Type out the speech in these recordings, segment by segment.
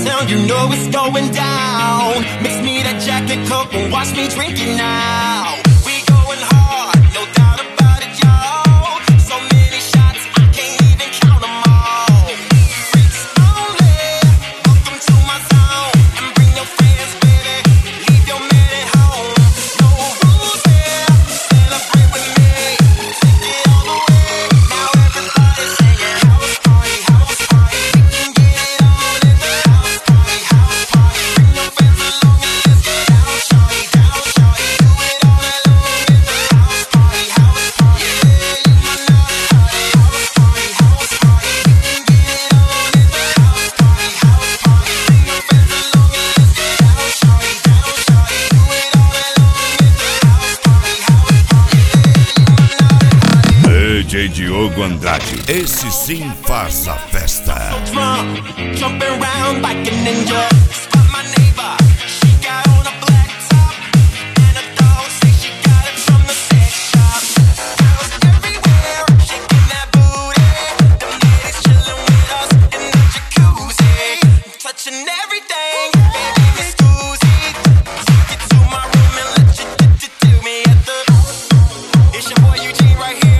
town, you know it's going down. Mix me that jacket coke and watch me drink it now. We going hard, no doubt about it, y'all. So many shots, I can't even count them all. Freaks only, welcome to my zone. And bring your friends, baby, leave your man at home. No rules here, celebrate with me. Take it all the way, now everybody's saying house party, house party. We can get it on in the house party, house party. Bring your friends along and let's get down, shawty, down, shawty. Do it all alone in the house party, house party. Yeah, you my naughty honey, house party, house party. We can get it on in the house party, house party. Bring your friends along and let's get down, shawty, down, shawty. Do it all alone in the house party, house party. Yeah, you my naughty honey. DJ Diogo Andrade, esse sim faz a festa. Drunk, jumping around like a ninja. Spot my neighbor, she got on a black top, and a dog say she got it from the sex shop. Girls everywhere, shaking that booty. Them ladies chilling with us in the jacuzzi, touching everything. Baby, Miss Susie, take it to my room and let you do me at the. It's your boy Eugene right here.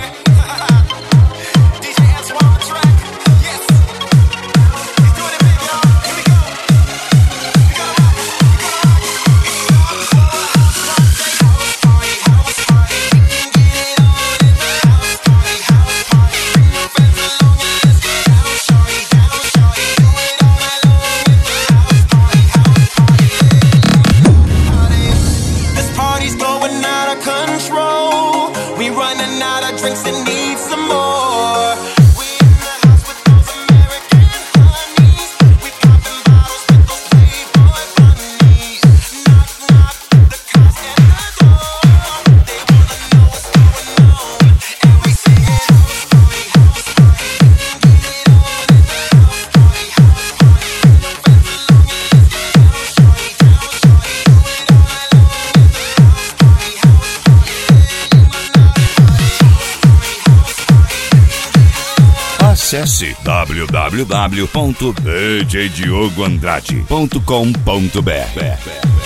DJ S on the track. Yes. He's doing it big, y'all. Here we go. We gotta rock. We gotta rock. It's your house party, house party. We can get it on in the house party, house party. Bring your friends along and let's get down, shawty, down, shawty. Do it all alone in the house party, house party. This party's going out of control. We running out of drinks and need some more. We in the house with those American honeys. We popping bottles with those Playboy bunnies. Knock, knock, the cops at the door. They wanna know what's going on. And we singing house party, house party. We can get it on in the house party, house party. Bring your friends along and let's get down, shawty, down, shawty. Do it all alone in the house party, house party. Yeah, you my naughty honey. Acesse www.djdiogoandrade.com.br.